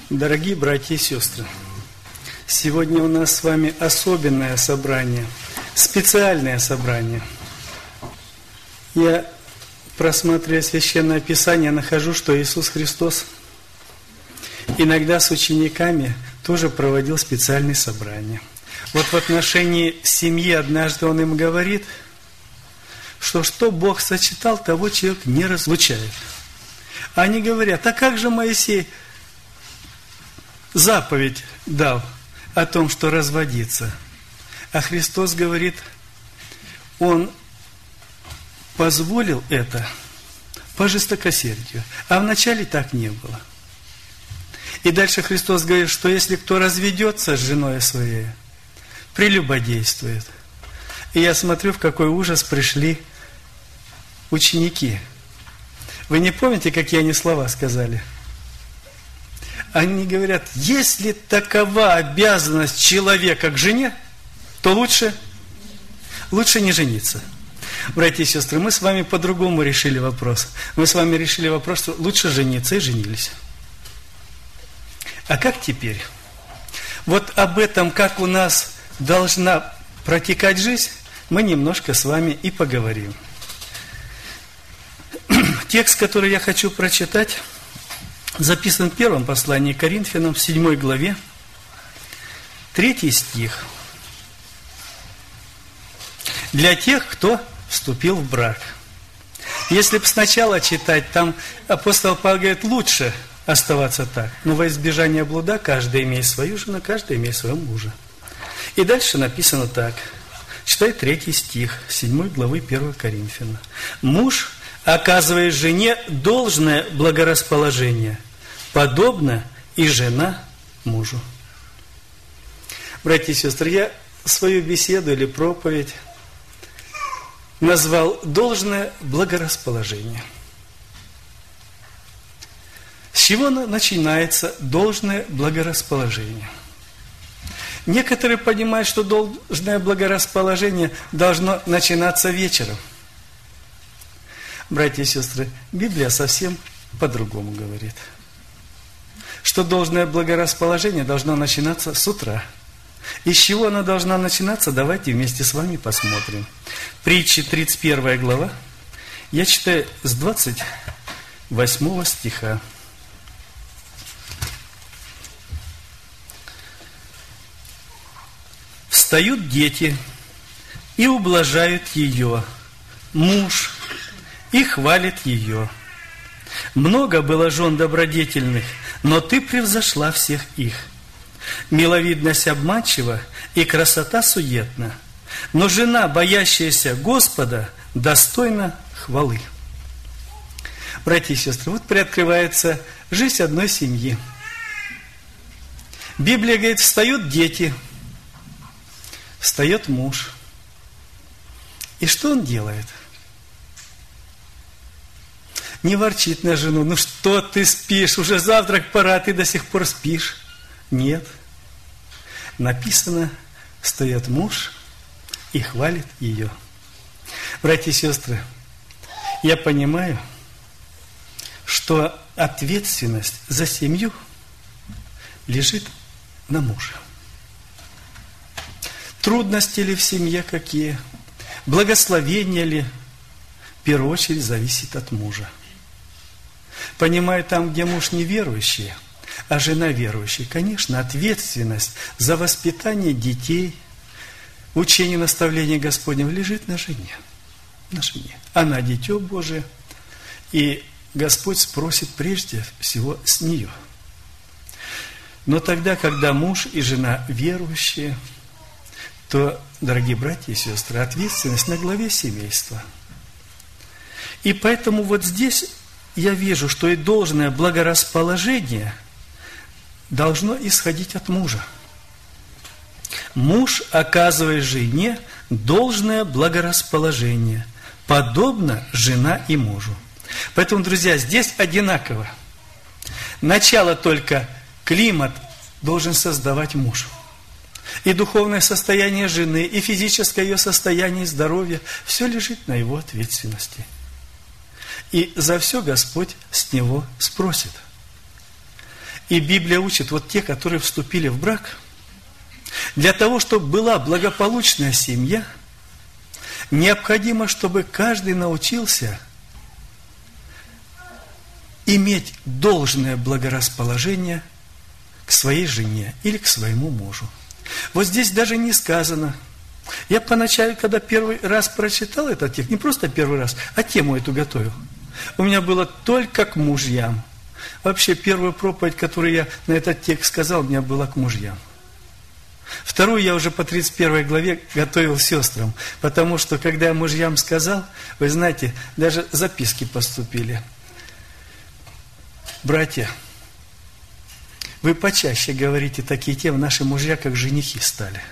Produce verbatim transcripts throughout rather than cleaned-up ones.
Дорогие братья и сестры, сегодня у нас с вами особенное собрание, специальное собрание. Я, просматривая Священное Писание, нахожу, что Иисус Христос иногда с учениками тоже проводил специальные собрания. Вот в отношении семьи однажды Он им говорит, что что Бог сочетал, того человек не разлучает. Они говорят, а как же Моисей заповедь дал о том, что разводиться? А Христос говорит, Он позволил это по жестокосердию. А вначале так не было. И дальше Христос говорит, что если кто разведется с женой своей, прелюбодействует. И я смотрю, в какой ужас пришли ученики. Вы не помните, какие они слова сказали? Они говорят, если такова обязанность человека к жене, то лучше, лучше не жениться. Братья и сестры, мы с вами по-другому решили вопрос. Мы с вами решили вопрос, что лучше жениться, и женились. А как теперь? Вот об этом, как у нас должна протекать жизнь, мы немножко с вами и поговорим. Текст, который я хочу прочитать, записан в первом послании к Коринфянам, в седьмой главе, третий стих. Для тех, кто вступил в брак. Если бы сначала читать, там апостол Павел говорит, лучше оставаться так. Но во избежание блуда каждый имеет свою жену, каждый имеет своего мужа. И дальше написано так. Читай третий стих, седьмой главы первого Коринфяна. Муж оказывает жене должное благорасположение, подобно и жена мужу. Братья и сестры, я свою беседу или проповедь назвал «Должное благорасположение». С чего начинается должное благорасположение? Некоторые понимают, что должное благорасположение должно начинаться вечером. Братья и сестры, Библия совсем по-другому говорит. Что должное благорасположение должно начинаться с утра. И с чего оно должно начинаться, давайте вместе с вами посмотрим. Притчи, тридцать первая глава. Я читаю с двадцать восьмого стиха. Встают дети и ублажают ее, муж, и хвалит ее. Много было жен добродетельных, но ты превзошла всех их. Миловидность обманчива и красота суетна, но жена, боящаяся Господа, достойна хвалы. Братья и сестры, вот приоткрывается жизнь одной семьи. Библия говорит, встают дети, встает муж. И что он делает? Не ворчит на жену, ну что ты спишь, уже завтрак пора, ты до сих пор спишь. Нет. Написано, встает муж и хвалит ее. Братья и сестры, я понимаю, что ответственность за семью лежит на муже. Трудности ли в семье какие, благословения ли, в первую очередь зависит от мужа. Понимаю, там, где муж неверующий, а жена верующая, конечно, ответственность за воспитание детей, учение наставления Господнего лежит на жене. На жене. Она дитё Божие, и Господь спросит прежде всего с нее. Но тогда, когда муж и жена верующие, то, дорогие братья и сестры, ответственность на главе семейства. И поэтому вот здесь я вижу, что и должное благорасположение должно исходить от мужа. Муж оказывает жене должное благорасположение, подобно жена и мужу. Поэтому, друзья, здесь одинаково. Начало только климат должен создавать муж. И духовное состояние жены, и физическое ее состояние, и здоровье, все лежит на его ответственности. И за все Господь с него спросит. И Библия учит, вот те, которые вступили в брак, для того, чтобы была благополучная семья, необходимо, чтобы каждый научился иметь должное благорасположение к своей жене или к своему мужу. Вот здесь даже не сказано. Я поначалу, когда первый раз прочитал этот текст, не просто первый раз, а тему эту готовил, у меня было только к мужьям. Вообще, первую проповедь, которую я на этот текст сказал, у меня была к мужьям. Вторую я уже по тридцать первой главе готовил сестрам, потому что, когда я мужьям сказал, вы знаете, даже записки поступили. Братья, вы почаще говорите такие темы, наши мужья как женихи стали.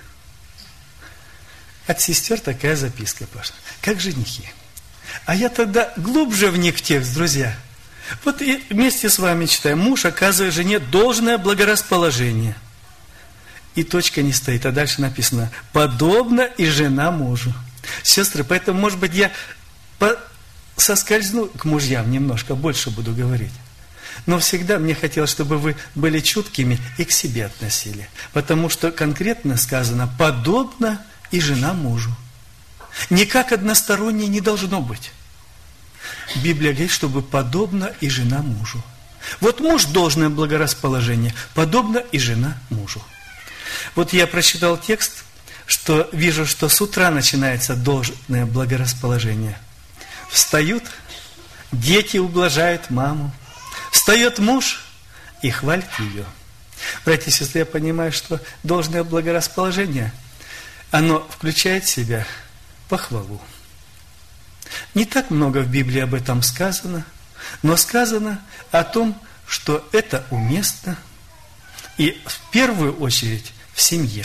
От сестер такая записка пошла, как женихи. А я тогда глубже вник в текст, друзья. Вот и вместе с вами читаем. Муж оказывает жене должное благорасположение. И точка не стоит, а дальше написано, подобно и жена мужу. Сестры, поэтому, может быть, я соскользну к мужьям немножко, больше буду говорить. Но всегда мне хотелось, чтобы вы были чуткими и к себе относили. Потому что конкретно сказано, подобно и жена мужу. Никак односторонне не должно быть. Библия говорит, чтобы подобно и жена мужу. Вот муж должное благорасположение, подобно и жена мужу. Вот я прочитал текст, что вижу, что с утра начинается должное благорасположение. Встают, дети ублажают маму. Встает муж и хвалит ее. Братья и сестры, я понимаю, что должное благорасположение, оно включает в себя похвалу. Не так много в Библии об этом сказано, но сказано о том, что это уместно, и в первую очередь в семье.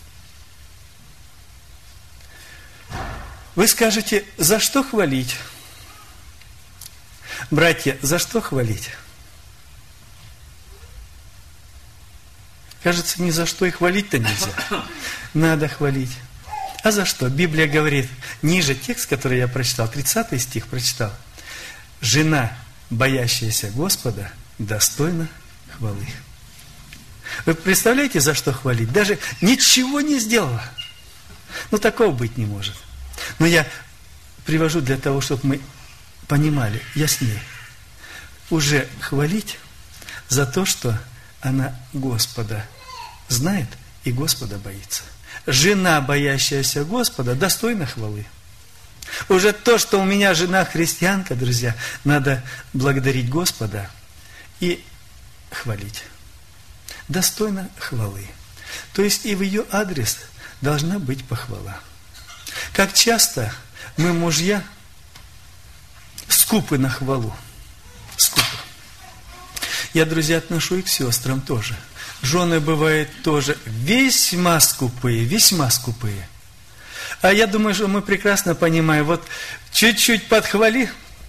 Вы скажете, за что хвалить? Братья, за что хвалить? Кажется, ни за что и хвалить-то нельзя. Надо хвалить. А за что? Библия говорит, ниже текст, который я прочитал, тридцатый стих прочитал. Жена, боящаяся Господа, достойна хвалы. Вы представляете, за что хвалить? Даже ничего не сделала. Ну, такого быть не может. Но я привожу для того, чтобы мы понимали яснее. Уже хвалить за то, что она Господа знает и Господа боится. Жена, боящаяся Господа, достойна хвалы. Уже то, что у меня жена христианка, друзья, надо благодарить Господа и хвалить. Достойна хвалы. То есть и в ее адрес должна быть похвала. Как часто мы, мужья, скупы на хвалу. Скупы. Я, друзья, отношу и к сестрам тоже. Жены бывают тоже весьма скупые, весьма скупые. А я думаю, что мы прекрасно понимаем, вот чуть-чуть подхвали,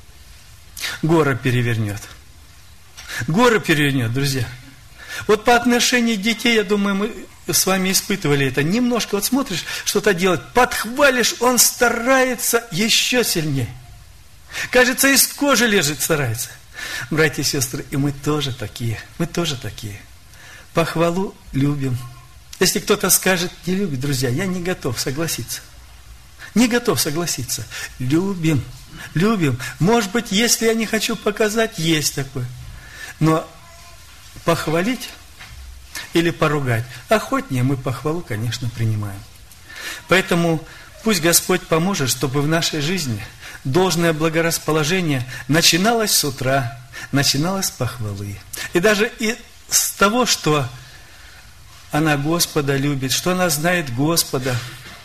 гора перевернет. Гора перевернет, друзья. Вот по отношению к детей, я думаю, мы с вами испытывали это. Немножко вот смотришь, что-то делать, подхвалишь, он старается еще сильнее. Кажется, из кожи лежит, старается. Братья и сестры, и мы тоже такие, мы тоже такие. Похвалу любим. Если кто-то скажет, не любит, друзья, я не готов согласиться. Не готов согласиться. Любим, любим. Может быть, если я не хочу показать, есть такое. Но похвалить или поругать, охотнее мы похвалу, конечно, принимаем. Поэтому пусть Господь поможет, чтобы в нашей жизни должное благорасположение начиналось с утра, начиналось с похвалы. И даже и с того, что она Господа любит, что она знает Господа,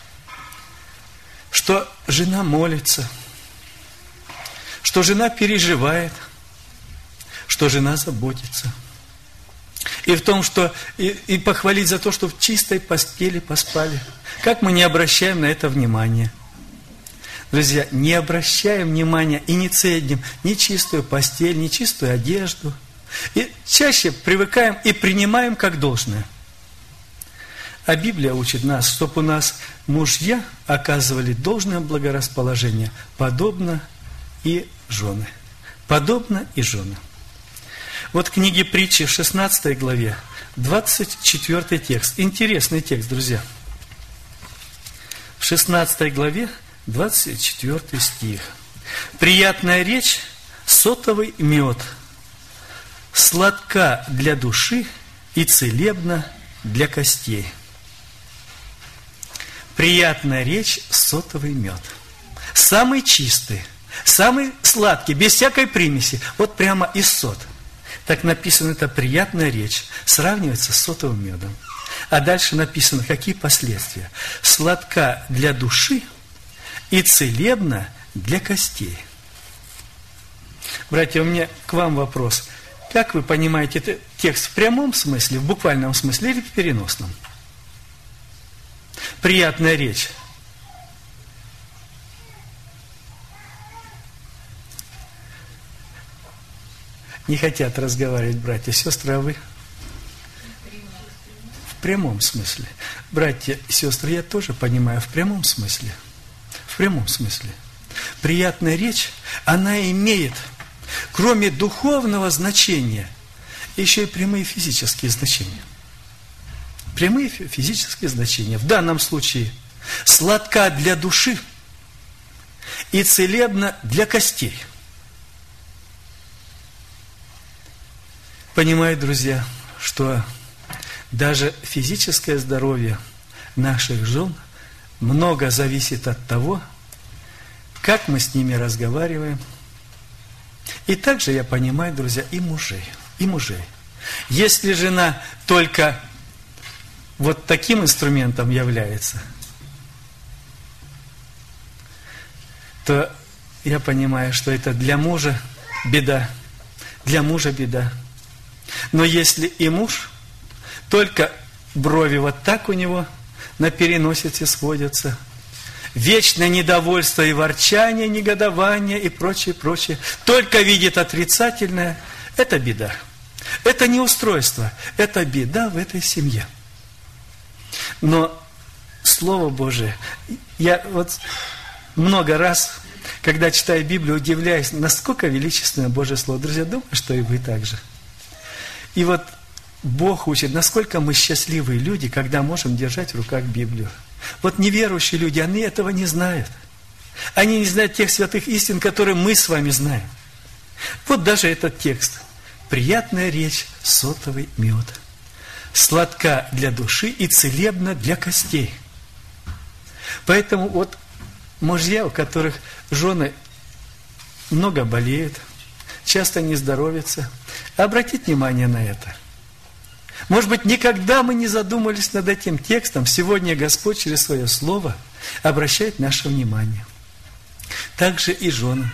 что жена молится, что жена переживает, что жена заботится. И в том, что и, и похвалить за то, что в чистой постели поспали. Как мы не обращаем на это внимание? Друзья, не обращаем внимания и не ценим ни чистую постель, ни чистую одежду. И чаще привыкаем и принимаем как должное. А Библия учит нас, чтобы у нас мужья оказывали должное благорасположение, подобно и жены. Подобно и жены. Вот в книге Притчи в шестнадцатой главе, двадцать четвёртый текст. Интересный текст, друзья. В шестнадцатой главе, двадцать четвёртый стих. «Приятная речь, сотовый мед, сладка для души и целебна для костей». Приятная речь, сотовый мед. Самый чистый, самый сладкий, без всякой примеси. Вот прямо из сот. Так написано, это приятная речь. Сравнивается с сотовым медом. А дальше написано, какие последствия. Сладка для души и целебна для костей. Братья, у меня к вам вопрос. Как вы понимаете этот текст в прямом смысле, в буквальном смысле или в переносном? Приятная речь. Не хотят разговаривать братья и сестры, а вы? В прямом смысле. Братья и сестры, я тоже понимаю, в прямом смысле. В прямом смысле. Приятная речь, она имеет, кроме духовного значения, еще и прямые физические значения. Прямые физические значения. В данном случае сладка для души и целебна для костей. Понимаю, друзья, что даже физическое здоровье наших жен много зависит от того, как мы с ними разговариваем. И также я понимаю, друзья, и мужей, и мужей. Если жена только вот таким инструментом является, то я понимаю, что это для мужа беда, для мужа беда. Но если и муж, только брови вот так у него на переносице сходятся, вечное недовольство и ворчание, негодование и прочее, прочее, только видит отрицательное, это беда. Это не устройство, это беда в этой семье. Но Слово Божие, я вот много раз, когда читаю Библию, удивляюсь, насколько величественное Божье Слово. Друзья, думаю, что и вы также. И вот Бог учит, насколько мы счастливые люди, когда можем держать в руках Библию. Вот неверующие люди, они этого не знают. Они не знают тех святых истин, которые мы с вами знаем. Вот даже этот текст. Приятная речь, сотовый мед. Сладка для души и целебна для костей. Поэтому вот мужья, у которых жены много болеют, часто не здоровятся, обратите внимание на это. Может быть, никогда мы не задумывались над этим текстом. Сегодня Господь через свое слово обращает наше внимание. Также и жены.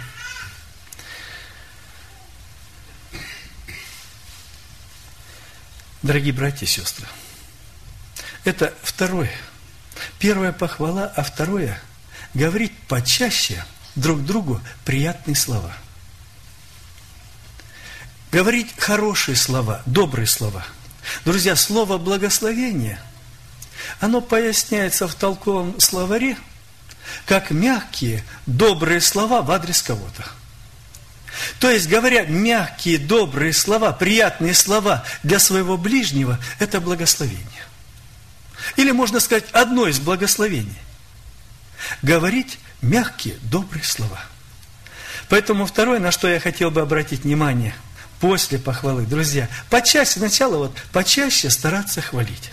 Дорогие братья и сестры, это второе. Первая похвала, а второе – говорить почаще друг другу приятные слова. Говорить хорошие слова, добрые слова. Друзья, слово «благословение», оно поясняется в толковом словаре, как мягкие, добрые слова в адрес кого-то. То есть, говоря мягкие, добрые слова, приятные слова для своего ближнего, это благословение. Или можно сказать, одно из благословений. Говорить мягкие, добрые слова. Поэтому второе, на что я хотел бы обратить внимание после похвалы, друзья, почаще, сначала вот, почаще стараться хвалить.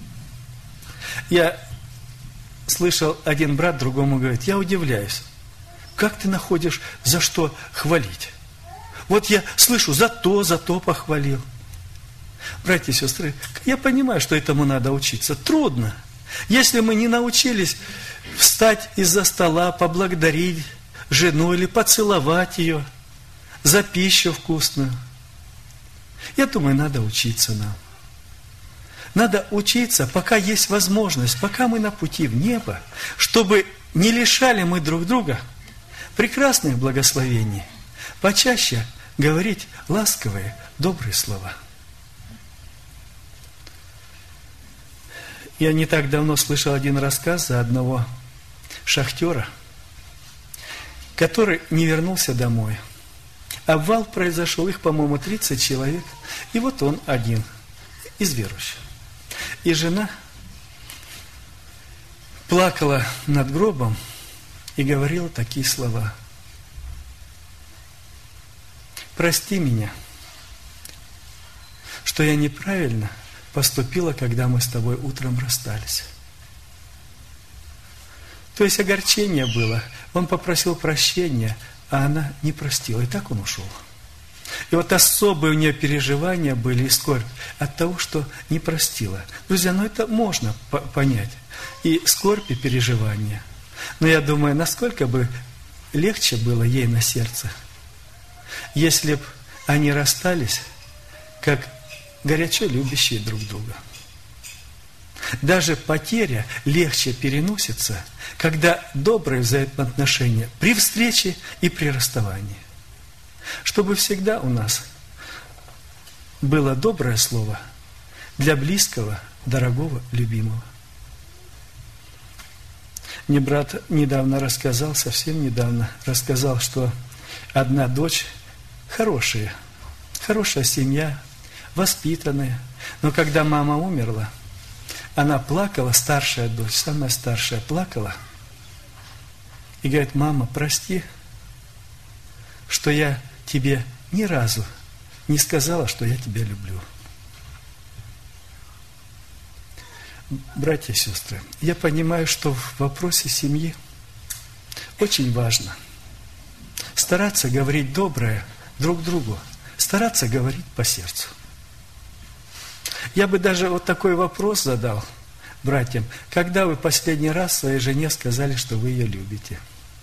Я слышал, один брат другому говорит, я удивляюсь, как ты находишь, за что хвалить? Вот я слышу, за то, за то похвалил. Братья и сестры, я понимаю, что этому надо учиться. Трудно. Если мы не научились встать из-за стола, поблагодарить жену или поцеловать ее за пищу вкусную, я думаю, надо учиться нам. Надо учиться, пока есть возможность, пока мы на пути в небо, чтобы не лишали мы друг друга прекрасных благословений, почаще говорить ласковые, добрые слова. Я не так давно слышал один рассказ за одного шахтера, который не вернулся домой. Обвал произошел, их, по-моему, тридцать человек. И вот он один из верующих. И жена плакала над гробом и говорила такие слова. «Прости меня, что я неправильно поступила, когда мы с тобой утром расстались». То есть огорчение было. Он попросил прощения, а она не простила. И так он ушел. И вот особые у нее переживания были и скорбь от того, что не простила. Друзья, ну это можно понять. И скорбь, и переживания. Но я думаю, насколько бы легче было ей на сердце, если бы они расстались, как горячо любящие друг друга. Даже потеря легче переносится, когда добрые взаимоотношения при встрече и при расставании. Чтобы всегда у нас было доброе слово для близкого, дорогого, любимого. Мне брат недавно рассказал, совсем недавно рассказал, что одна дочь хорошая, хорошая семья, воспитанная, но когда мама умерла, она плакала, старшая дочь, самая старшая, плакала и говорит: мама, прости, что я тебе ни разу не сказала, что я тебя люблю. Братья и сестры, я понимаю, что в вопросе семьи очень важно стараться говорить доброе друг другу, стараться говорить по сердцу. Я бы даже вот такой вопрос задал братьям. Когда вы последний раз своей жене сказали, что вы ее любите?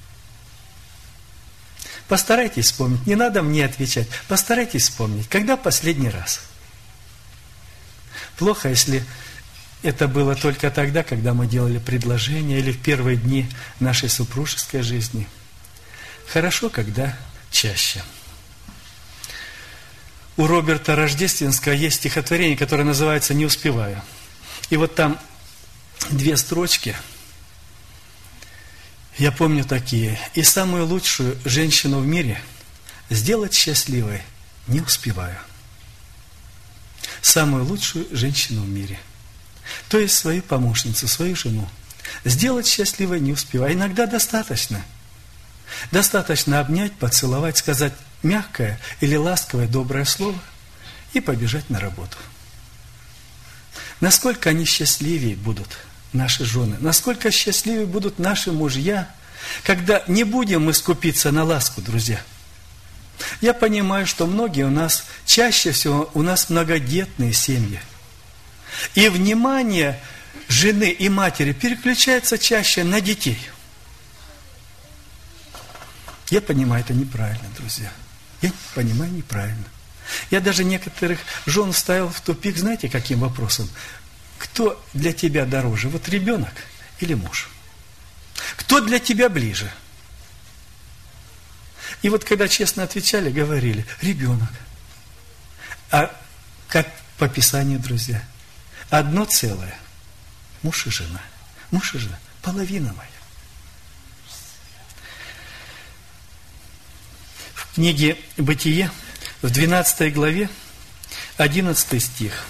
Постарайтесь вспомнить. Не надо мне отвечать. Постарайтесь вспомнить. Когда последний раз? Плохо, если это было только тогда, когда мы делали предложение, или в первые дни нашей супружеской жизни. Хорошо, когда чаще. У Роберта Рождественского есть стихотворение, которое называется «Не успеваю». И вот там две строчки, я помню такие. «И самую лучшую женщину в мире сделать счастливой не успеваю». Самую лучшую женщину в мире. То есть свою помощницу, свою жену. Сделать счастливой не успеваю. Иногда достаточно. Достаточно обнять, поцеловать, сказать мягкое или ласковое доброе слово и побежать на работу. Насколько они счастливее будут, наши жены, насколько счастливее будут наши мужья, когда не будем мы скупиться на ласку, друзья. Я понимаю, что многие у нас, чаще всего у нас многодетные семьи. И внимание жены и матери переключается чаще на детей. Я понимаю, это неправильно, друзья. Я понимаю, неправильно. Я даже некоторых жен ставил в тупик, знаете, каким вопросом? Кто для тебя дороже, вот ребенок или муж? Кто для тебя ближе? И вот когда честно отвечали, говорили: ребенок. А как по Писанию, друзья? Одно целое. Муж и жена. Муж и жена. Половина моя. В книге «Бытие» в двенадцатой главе, одиннадцатый стих.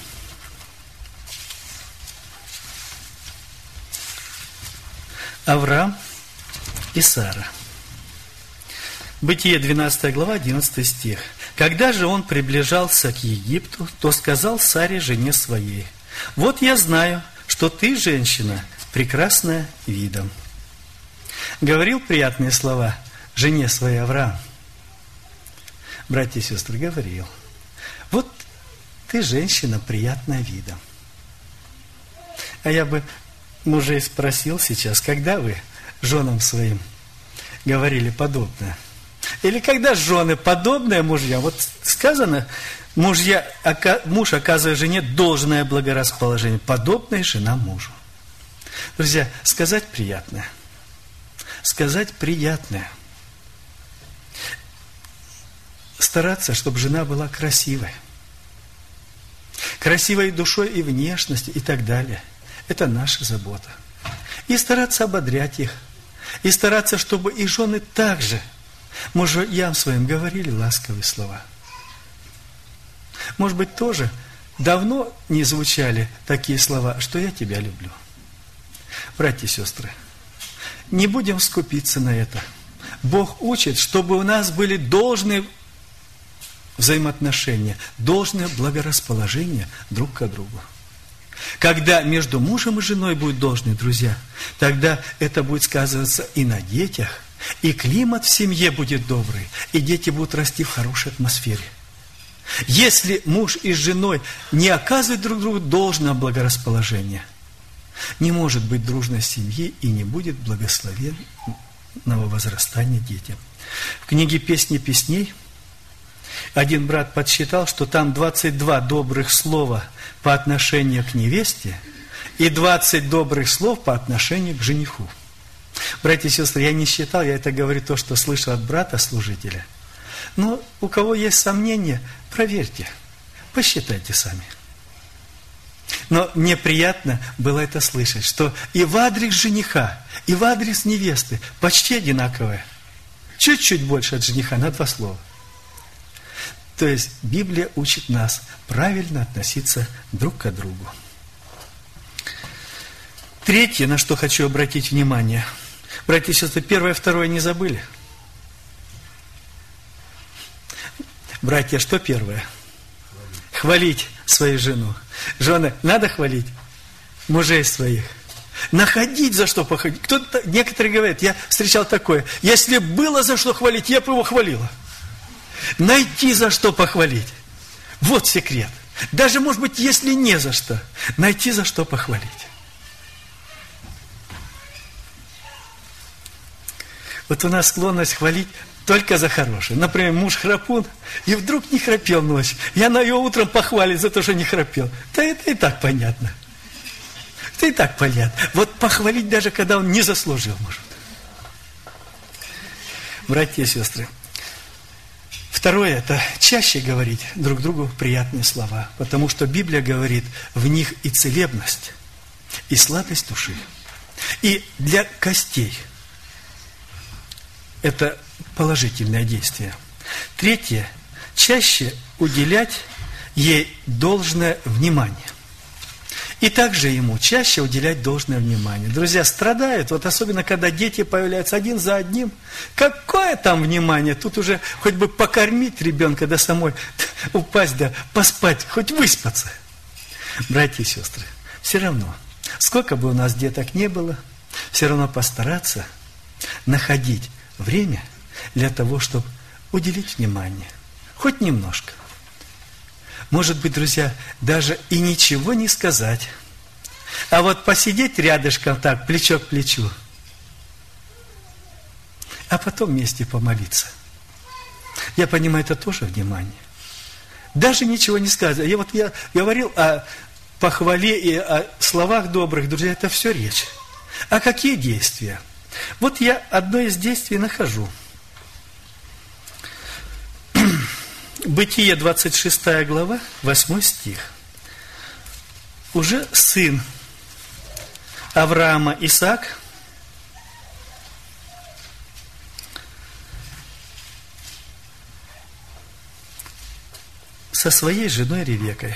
Авраам и Сара. Бытие, двенадцатая глава, одиннадцатый стих. «Когда же он приближался к Египту, то сказал Саре, жене своей: вот я знаю, что ты, женщина, прекрасная видом». Говорил приятные слова жене своей Авраам. Братья и сестры, говорил: вот ты, женщина, приятная видом. А я бы мужей спросил сейчас, когда вы женам своим говорили подобное? Или когда жены подобные мужьям? Вот сказано, мужья, муж оказывает жене должное благорасположение, подобное жена мужу. Друзья, сказать приятное. Сказать приятное. Стараться, чтобы жена была красивой. Красивой душой и внешностью и так далее. Это наша забота. И стараться ободрять их. И стараться, чтобы и жены также Мужьям своим говорили ласковые слова. Может быть, тоже давно не звучали такие слова, что я тебя люблю. Братья и сестры, не будем скупиться на это. Бог учит, чтобы у нас были должные взаимоотношения, должное благорасположение друг к другу. Когда между мужем и женой будут должные друзья, тогда это будет сказываться и на детях, и климат в семье будет добрый, и дети будут расти в хорошей атмосфере. Если муж и с женой не оказывают друг другу должного благорасположения, не может быть дружной семьи и не будет благословенного возрастания детям. В книге «Песни песней» один брат подсчитал, что там двадцать два добрых слова по отношению к невесте и двадцать добрых слов по отношению к жениху. Братья и сестры, я не считал, я это говорю то, что слышал от брата-служителя. Но у кого есть сомнения, проверьте, посчитайте сами. Но мне приятно было это слышать, что и в адрес жениха, и в адрес невесты почти одинаковое. Чуть-чуть больше от жениха, на два слова. То есть Библия учит нас правильно относиться друг к другу. Третье, на что хочу обратить внимание. Братья и сестры, первое и второе не забыли? Братья, что первое? Хвалить свою жену. Жены, надо хвалить мужей своих. Находить за что походить. Кто-то, некоторые говорят, я встречал такое, если было за что хвалить, я бы его хвалила. Найти за что похвалить. Вот секрет. Даже, может быть, если не за что, найти за что похвалить. Вот у нас склонность хвалить только за хорошее. Например, муж храпун, и вдруг не храпел ночью. И она ее утром похвалит за то, что не храпел. Да это и так понятно. Это и так понятно. Вот похвалить даже, когда он не заслужил, может. Братья и сестры, второе, это чаще говорить друг другу приятные слова, потому что Библия говорит, в них и целебность, и сладость души, и для костей. Это положительное действие. Третье, чаще уделять ей должное внимание. И также ему чаще уделять должное внимание. Друзья, страдают, вот особенно, когда дети появляются один за одним. Какое там внимание? Тут уже хоть бы покормить ребенка, да самой упасть, да поспать, хоть выспаться. Братья и сестры, все равно, сколько бы у нас деток не было, все равно постараться находить время для того, чтобы уделить внимание. Хоть немножко. Может быть, друзья, даже и ничего не сказать. А вот посидеть рядышком так, плечо к плечу. А потом вместе помолиться. Я понимаю, это тоже внимание. Даже ничего не сказать. Я вот я говорил о похвале и о словах добрых, друзья, это все речь. А какие действия? Вот я одно из действий нахожу. Бытие, двадцать шестая глава, восьмой стих. Уже сын Авраама Исаак со своей женой Ревекой.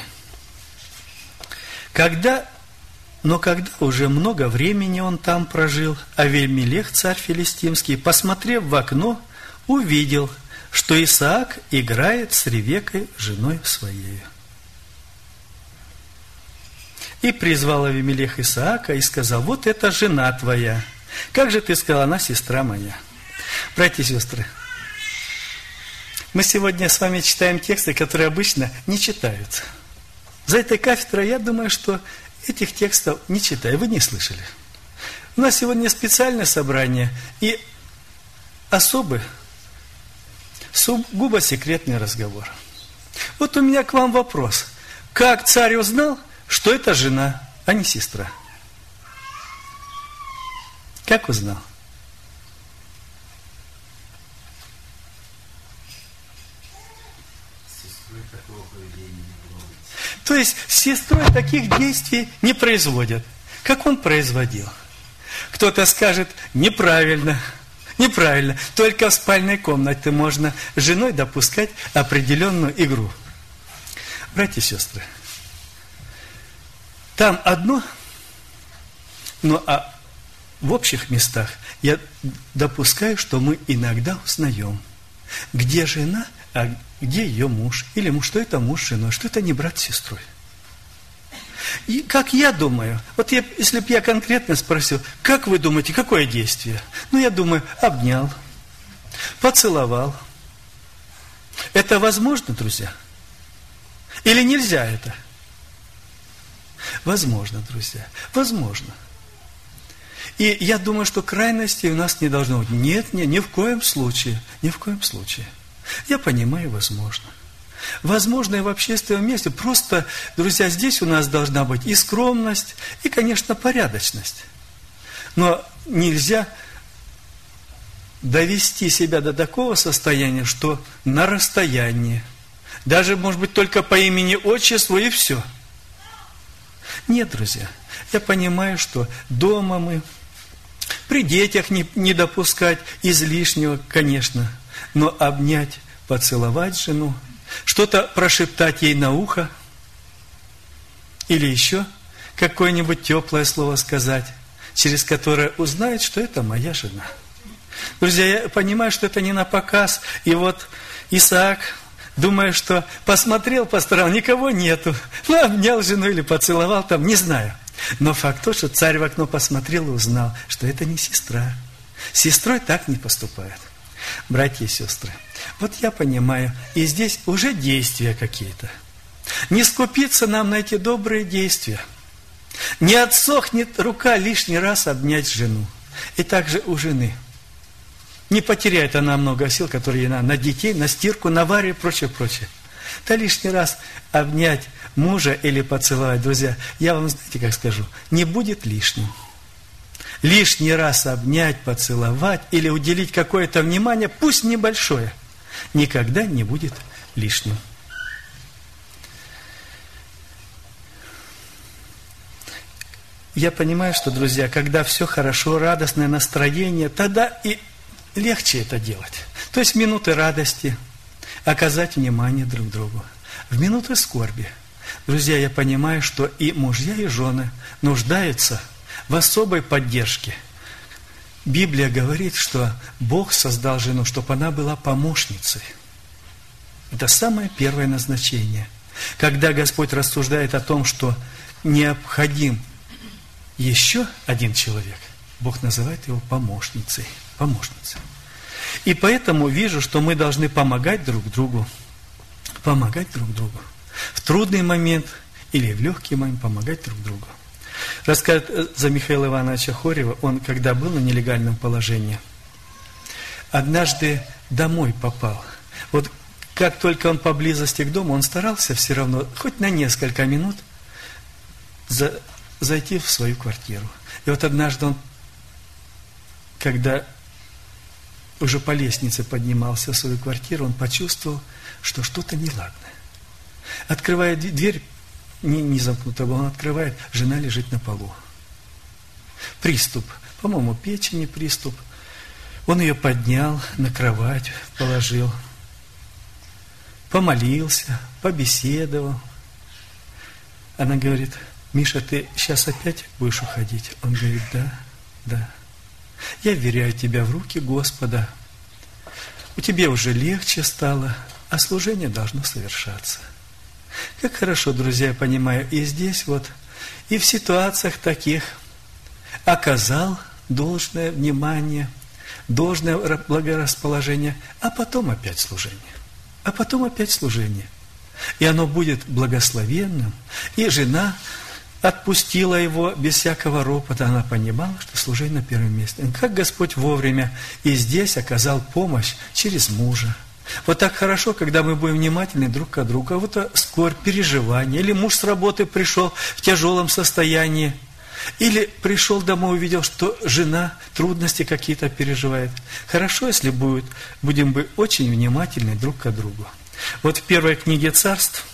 Когда, но когда уже много времени он там прожил, Авимелех, царь филистимский, посмотрев в окно, увидел, что Исаак играет с Ревекой, женой своей. И призвал Авимелех Исаака и сказал, вот это жена твоя. Как же ты сказала, она сестра моя. Братья и сестры, мы сегодня с вами читаем тексты, которые обычно не читаются. За этой кафедрой я думаю, что этих текстов не читаю, вы не слышали. У нас сегодня специальное собрание и особый, сугубо секретный разговор. Вот у меня к вам вопрос. Как царь узнал, что это жена, а не сестра? Как узнал? То есть с сестрой таких действий не производят. Как он производил? Кто-то скажет неправильно. Неправильно. Только в спальной комнате можно с женой допускать определенную игру. Братья и сестры, там одно, но а в общих местах я допускаю, что мы иногда узнаем, где жена, а где ее муж, или муж, что это муж с женой, что это не брат с сестрой. И как я думаю, вот я, если бы я конкретно спросил, как вы думаете, какое действие? Ну, я думаю, обнял, поцеловал. Это возможно, друзья? Или нельзя это? Возможно, друзья, возможно. И я думаю, что крайностей у нас не должно быть. Нет, нет, ни в коем случае, ни в коем случае. Я понимаю, возможно. Возможно, и в общественном месте. Просто, друзья, здесь у нас должна быть и скромность, и, конечно, порядочность. Но нельзя довести себя до такого состояния, что на расстоянии. Даже, может быть, только по имени-отчеству и все. Нет, друзья, я понимаю, что дома мы, при детях не, не допускать излишнего, конечно, но обнять, поцеловать жену, что-то прошептать ей на ухо, или еще какое-нибудь теплое слово сказать, через которое узнает, что это моя жена. Друзья, я понимаю, что это не на показ, и вот Исаак, думая, что посмотрел по сторонам, никого нету, ну, обнял жену или поцеловал там, не знаю. Но факт тот, что царь в окно посмотрел и узнал, что это не сестра. С сестрой так не поступают. Братья и сестры, вот я понимаю, и здесь уже действия какие-то. Не скупиться нам на эти добрые действия. Не отсохнет рука лишний раз обнять жену. И также у жены. Не потеряет она много сил, которые ей надо на детей, на стирку, на варю и прочее, прочее. Да лишний раз обнять мужа или поцеловать, друзья, я вам, знаете, как скажу, не будет лишним. Лишний раз обнять, поцеловать или уделить какое-то внимание, пусть небольшое, никогда не будет лишним. Я понимаю, что, друзья, когда все хорошо, радостное настроение, тогда и легче это делать. То есть в минуты радости оказать внимание друг другу. В минуты скорби. Друзья, я понимаю, что и мужья, и жены нуждаются в особой поддержке. Библия говорит, что Бог создал жену, чтобы она была помощницей. Это самое первое назначение. Когда Господь рассуждает о том, что необходим еще один человек, Бог называет его помощницей. Помощницей. И поэтому вижу, что мы должны помогать друг другу. Помогать друг другу. В трудный момент или в легкий момент помогать друг другу. Рассказывает за Михаила Ивановича Хорева, он, когда был на нелегальном положении, однажды домой попал. Вот как только он поблизости к дому, он старался все равно, хоть на несколько минут, за, зайти в свою квартиру. И вот однажды он, когда уже по лестнице поднимался в свою квартиру, он почувствовал, что что-то неладное. Открывая дверь, не, не замкнута была, он открывает, жена лежит на полу. Приступ, по-моему, печени приступ. Он ее поднял, на кровать положил, помолился, побеседовал. Она говорит: Миша, ты сейчас опять будешь уходить? Он говорит: да, да. Я вверяю тебя в руки Господа. У тебя уже легче стало, а служение должно совершаться. Как хорошо, друзья, я понимаю, и здесь вот, и в ситуациях таких оказал должное внимание, должное благорасположение, а потом опять служение. А потом опять служение. И оно будет благословенным. И жена отпустила его без всякого ропота. Она понимала, что служение на первом месте. Как Господь вовремя и здесь оказал помощь через мужа. Вот так хорошо, когда мы будем внимательны друг к другу. А вот скорбь, переживание. Или муж с работы пришел в тяжелом состоянии. Или пришел домой, увидел, что жена трудности какие-то переживает. Хорошо, если будет, будем бы очень внимательны друг к другу. Вот в первой книге Царств,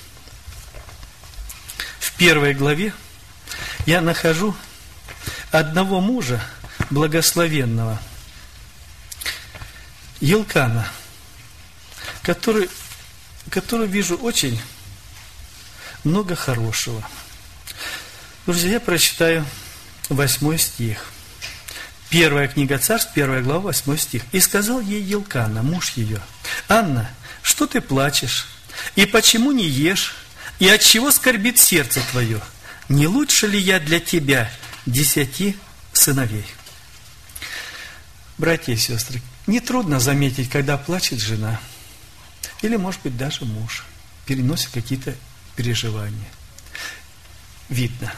в первой главе, я нахожу одного мужа благословенного. Елкана, который, который вижу очень много хорошего. Друзья, я прочитаю восьмой стих. Первая книга Царств, первая глава, восьмой стих. «И сказал ей Елкана, муж ее: Анна, что ты плачешь? И почему не ешь? И от чего скорбит сердце твое? Не лучше ли я для тебя десяти сыновей?» Братья и сестры, нетрудно заметить, когда плачет жена, или, может быть, даже муж, переносит какие-то переживания. Видно.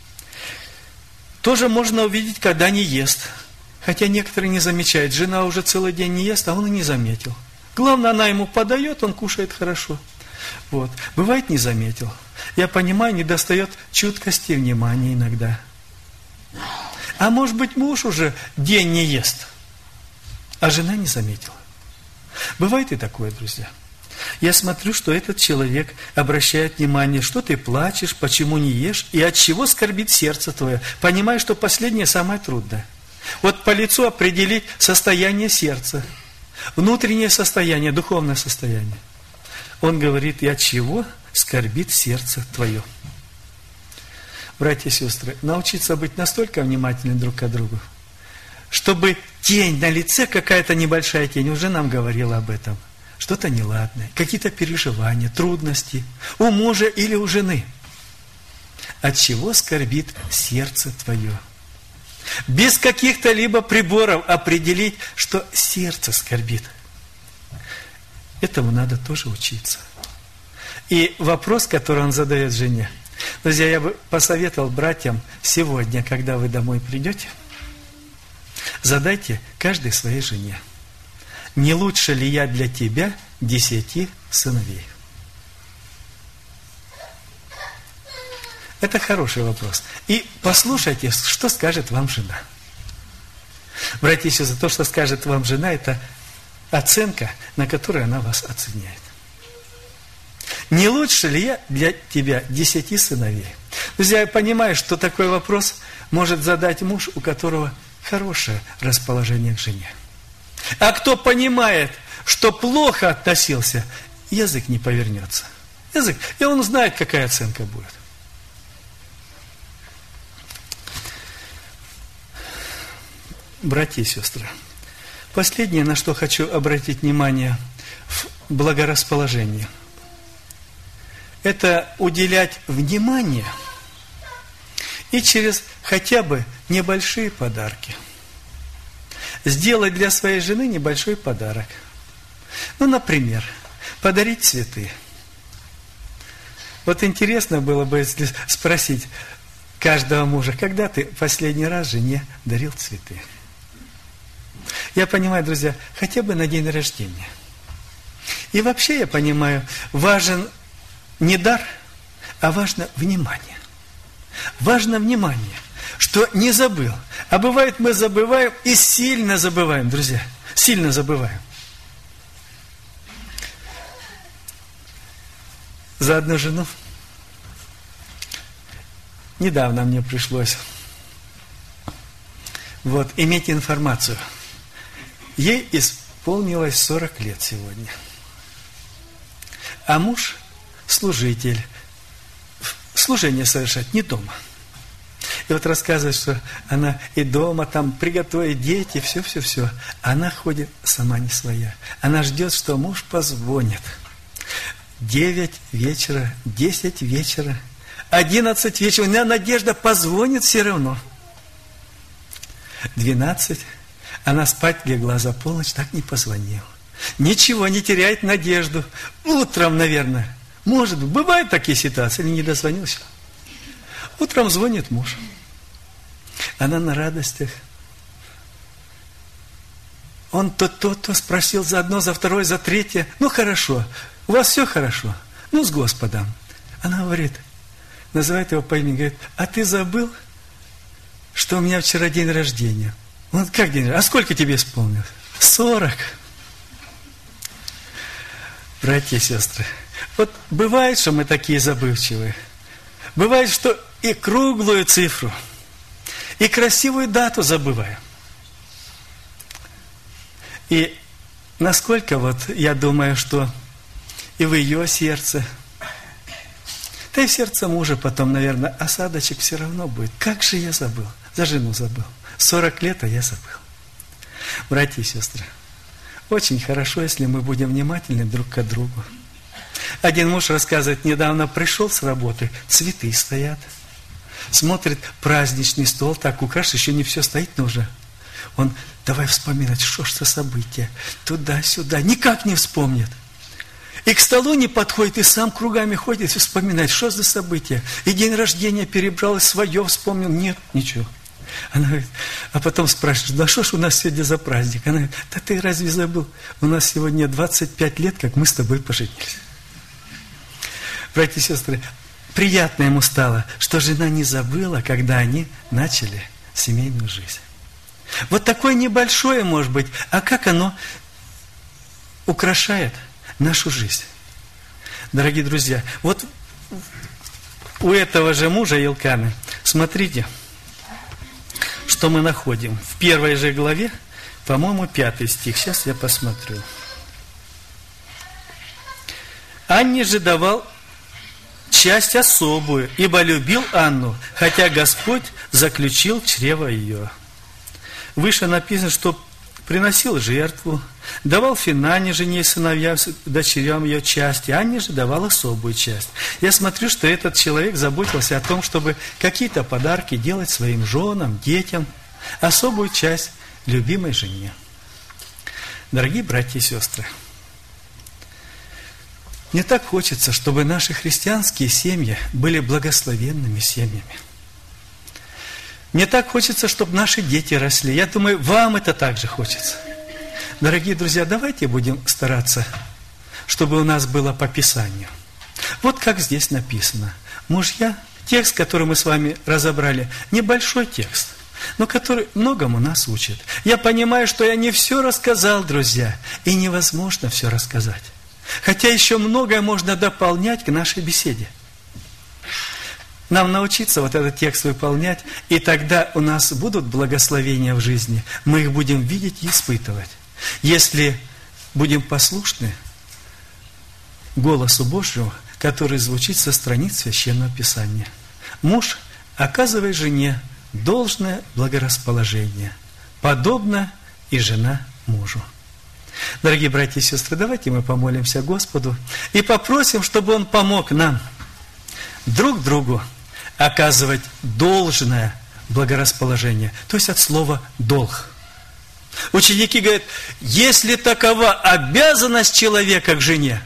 Тоже можно увидеть, когда не ест. Хотя некоторые не замечают. Жена уже целый день не ест, а он и не заметил. Главное, она ему подает, он кушает хорошо. Вот. Бывает, не заметил. Я понимаю, недостает чуткости и внимания иногда. А может быть, муж уже день не ест, а жена не заметила. Бывает и такое, друзья. Я смотрю, что этот человек обращает внимание, что ты плачешь, почему не ешь, и от чего скорбит сердце твое. Понимаю, что последнее самое трудное. Вот по лицу определить состояние сердца, внутреннее состояние, духовное состояние. Он говорит, и от чего скорбит сердце твое. Братья и сестры, научиться быть настолько внимательными друг к другу, чтобы тень на лице, какая-то небольшая тень, уже нам говорила об этом, что-то неладное, какие-то переживания, трудности у мужа или у жены. От чего скорбит сердце твое? Без каких-то либо приборов определить, что сердце скорбит. Этому надо тоже учиться. И вопрос, который он задает жене. Друзья, я бы посоветовал братьям сегодня, когда вы домой придете, задайте каждой своей жене: не лучше ли я для тебя десяти сыновей? Это хороший вопрос. И послушайте, что скажет вам жена. Братья и сестры, то, что скажет вам жена, это оценка, на которой она вас оценяет. Не лучше ли я для тебя десяти сыновей? Друзья, я понимаю, что такой вопрос может задать муж, у которого хорошее расположение к жене. А кто понимает, что плохо относился, язык не повернется. Язык, и он знает, какая оценка будет. Братья и сестры, последнее, на что хочу обратить внимание в благорасположении, это уделять внимание и через хотя бы небольшие подарки. Сделать для своей жены небольшой подарок. Ну, например, подарить цветы. Вот интересно было бы, если спросить каждого мужа, когда ты последний раз жене дарил цветы? Я понимаю, друзья, хотя бы на день рождения. И вообще я понимаю, важен не дар, а важно внимание. Важно внимание, что не забыл. А бывает, мы забываем и сильно забываем, друзья. Сильно забываем. За одну жену недавно мне пришлось вот, иметь информацию. Ей исполнилось сорок лет сегодня. А муж служитель, служение совершать не дома. И вот рассказывает, что она и дома там приготовит дети, все-все-все. Она ходит сама не своя. Она ждет, что муж позвонит. Девять вечера, десять вечера, одиннадцать вечера. У меня надежда позвонит все равно. Двенадцать. Она спать легла за полночь, так не позвонила. Ничего, не теряет надежду. Утром, наверное. Может быть, бывают такие ситуации, или не дозвонился. Утром звонит муж. Она на радостях. Он то, то, то спросил за одно, за второе, за третье. Ну, хорошо. У вас все хорошо? Ну, с Господом. Она говорит, называет его по имени, говорит, а ты забыл, что у меня вчера день рождения? Он, как день рождения? А сколько тебе исполнилось? Сорок. Братья и сестры, вот бывает, что мы такие забывчивые. Бывает, что и круглую цифру, и красивую дату забываем. И насколько вот я думаю, что и в ее сердце, да и в сердце мужа потом, наверное, осадочек все равно будет. Как же я забыл? За жену забыл. сорок лет, а я забыл. Братья и сестры, очень хорошо, если мы будем внимательны друг к другу. Один муж рассказывает, недавно пришел с работы, цветы стоят. Смотрит, праздничный стол, так украшен, еще не все стоит, но уже. Он, давай вспоминать, что ж за событие. Туда-сюда, никак не вспомнит. И к столу не подходит, и сам кругами ходит и вспоминает, что за событие. И день рождения перебрал, и свое вспомнил. Нет, ничего. Она говорит, а потом спрашиваешь, да что ж у нас сегодня за праздник? Она говорит, да ты разве забыл? У нас сегодня двадцать пять лет, как мы с тобой поженились. Братья и сестры, приятно ему стало, что жена не забыла, когда они начали семейную жизнь. Вот такое небольшое, может быть, а как оно украшает нашу жизнь. Дорогие друзья, вот у этого же мужа Елканы, смотрите, что мы находим. В первой же главе, по-моему, пятый стих. Сейчас я посмотрю. Анне же давал часть особую, ибо любил Анну, хотя Господь заключил чрево ее. Выше написано, что приносил жертву, давал Финане, жене и сыновьям, дочерям ее части, Анне же давал особую часть. Я смотрю, что этот человек заботился о том, чтобы какие-то подарки делать своим женам, детям, особую часть любимой жене. Дорогие братья и сестры, мне так хочется, чтобы наши христианские семьи были благословенными семьями. Мне так хочется, чтобы наши дети росли. Я думаю, вам это также хочется. Дорогие друзья, давайте будем стараться, чтобы у нас было по Писанию. Вот как здесь написано. Мужья, текст, который мы с вами разобрали, небольшой текст, но который многому нас учит. Я понимаю, что я не все рассказал, друзья, и невозможно все рассказать. Хотя еще многое можно дополнять к нашей беседе. Нам научиться вот этот текст выполнять, и тогда у нас будут благословения в жизни. Мы их будем видеть и испытывать. Если будем послушны голосу Божьему, который звучит со страниц Священного Писания. Муж, оказывай жене должное благорасположение, подобно и жена мужу. Дорогие братья и сестры, давайте мы помолимся Господу и попросим, чтобы Он помог нам друг другу оказывать должное благорасположение, то есть от слова «долг». Ученики говорят, если такова обязанность человека к жене,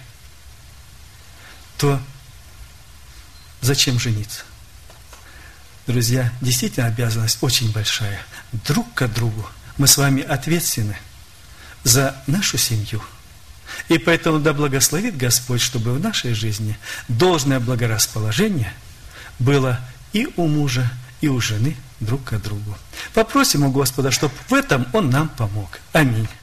то зачем жениться? Друзья, действительно обязанность очень большая. Друг к другу мы с вами ответственны за нашу семью. И поэтому да благословит Господь, чтобы в нашей жизни должное благорасположение было и у мужа, и у жены друг к другу. Попросим у Господа, чтобы в этом Он нам помог. Аминь.